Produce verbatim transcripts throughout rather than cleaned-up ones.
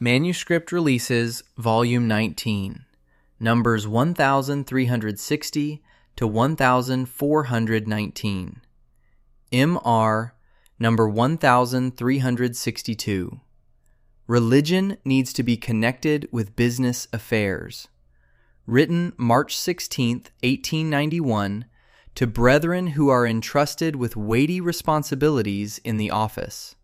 Manuscript Releases, Volume nineteen, numbers one thousand three hundred sixty to one thousand four hundred nineteen. M R, number one thousand three hundred sixty-two. Religion needs to be connected with business affairs. Written March sixteenth, eighteen ninety-one, to brethren who are entrusted with weighty responsibilities in the office.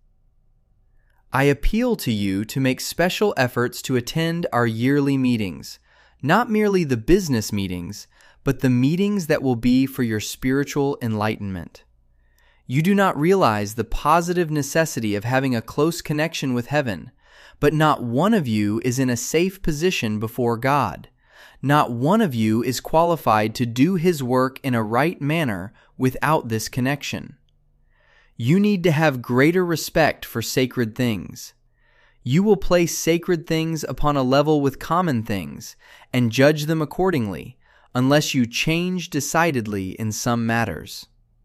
I appeal to you to make special efforts to attend our yearly meetings, not merely the business meetings, but the meetings that will be for your spiritual enlightenment. You do not realize the positive necessity of having a close connection with heaven, but not one of you is in a safe position before God. Not one of you is qualified to do His work in a right manner without this connection. You need to have greater respect for sacred things. You will place sacred things upon a level with common things and judge them accordingly, unless you change decidedly in some matters.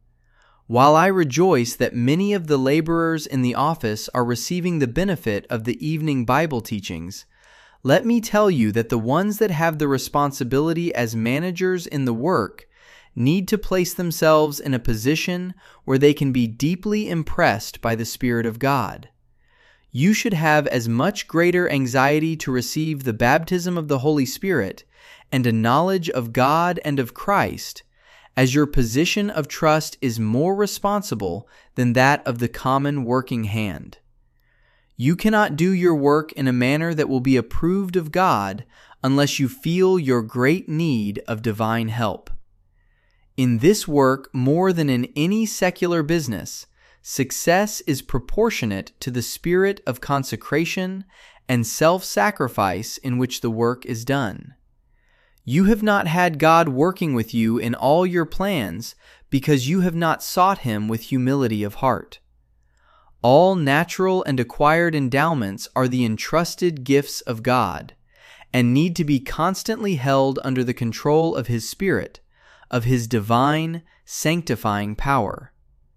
While I rejoice that many of the laborers in the office are receiving the benefit of the evening Bible teachings, let me tell you that the ones that have the responsibility as managers in the work need to place themselves in a position where they can be deeply impressed by the Spirit of God. You should have as much greater anxiety to receive the baptism of the Holy Spirit and a knowledge of God and of Christ, as your position of trust is more responsible than that of the common working hand. You cannot do your work in a manner that will be approved of God unless you feel your great need of divine help. In this work, more than in any secular business, success is proportionate to the spirit of consecration and self-sacrifice in which the work is done. You have not had God working with you in all your plans because you have not sought Him with humility of heart. All natural and acquired endowments are the entrusted gifts of God and need to be constantly held under the control of His Spirit, of His divine, sanctifying power.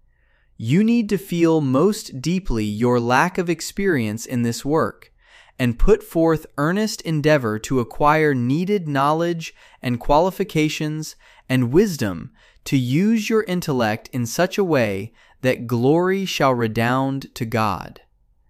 You need to feel most deeply your lack of experience in this work and put forth earnest endeavor to acquire needed knowledge and qualifications and wisdom to use your intellect in such a way that glory shall redound to God.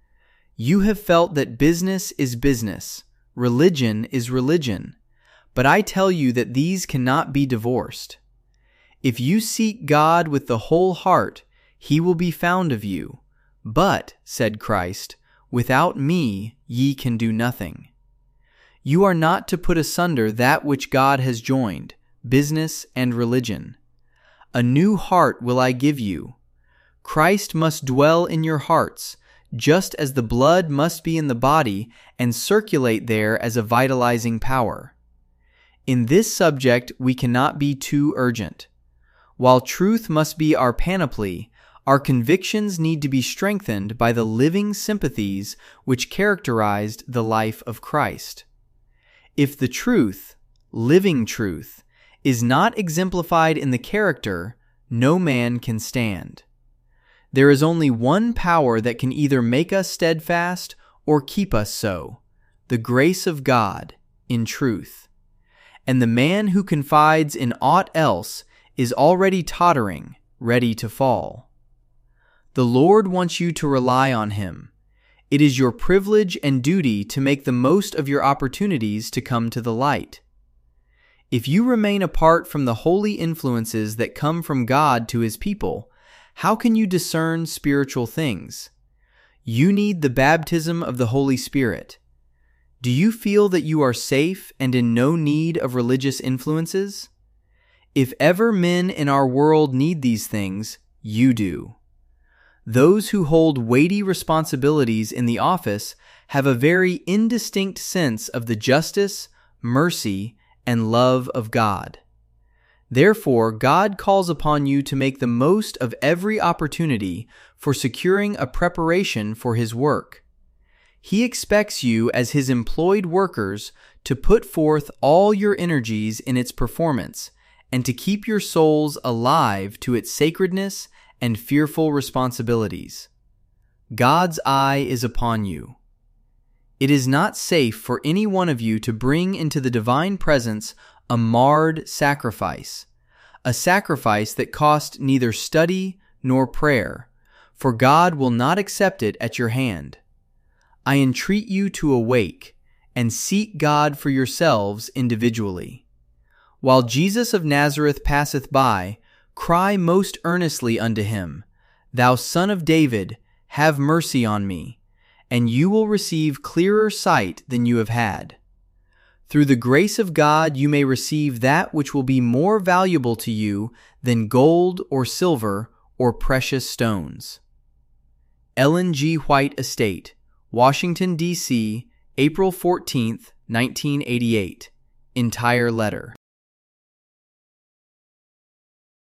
You have felt that business is business, religion is religion, but I tell you that these cannot be divorced. If you seek God with the whole heart, He will be found of you. But, said Christ, without me ye can do nothing. You are not to put asunder that which God has joined, business and religion. A new heart will I give you. Christ must dwell in your hearts, just as the blood must be in the body and circulate there as a vitalizing power. In this subject we cannot be too urgent. While truth must be our panoply, our convictions need to be strengthened by the living sympathies which characterized the life of Christ. If the truth, living truth, is not exemplified in the character, no man can stand. There is only one power that can either make us steadfast or keep us so, the grace of God in truth. And the man who confides in aught else is already tottering, ready to fall. The Lord wants you to rely on Him. It is your privilege and duty to make the most of your opportunities to come to the light. If you remain apart from the holy influences that come from God to His people, how can you discern spiritual things? You need the baptism of the Holy Spirit. Do you feel that you are safe and in no need of religious influences? If ever men in our world need these things, you do. Those who hold weighty responsibilities in the office have a very indistinct sense of the justice, mercy, and love of God. Therefore, God calls upon you to make the most of every opportunity for securing a preparation for His work. He expects you as His employed workers to put forth all your energies in its performance and to keep your souls alive to its sacredness and fearful responsibilities. God's eye is upon you. It is not safe for any one of you to bring into the divine presence a marred sacrifice, a sacrifice that cost neither study nor prayer, for God will not accept it at your hand. I entreat you to awake and seek God for yourselves individually. While Jesus of Nazareth passeth by, cry most earnestly unto him, Thou Son of David, have mercy on me, and you will receive clearer sight than you have had. Through the grace of God you may receive that which will be more valuable to you than gold or silver or precious stones. Ellen G. White Estate, Washington, D C, April fourteenth, nineteen eighty-eight. Entire letter.